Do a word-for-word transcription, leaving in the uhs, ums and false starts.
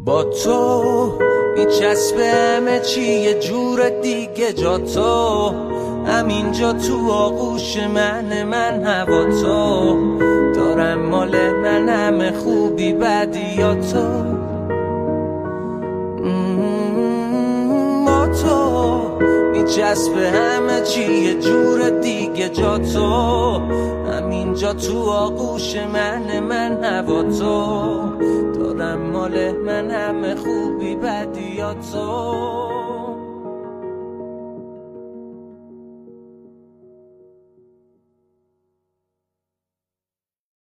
با تو میچسبه همه چی یه جور دیگه، جا تو همینجا تو آغوش من، من هوا تو دارم، مال من همه خوبی بدی یا تو. با تو میچسبه همه چی یه جور دیگه، جا تو همینجا تو آغوش من، من هوا تو دارم، مال من همه خوبی بدی یا تو.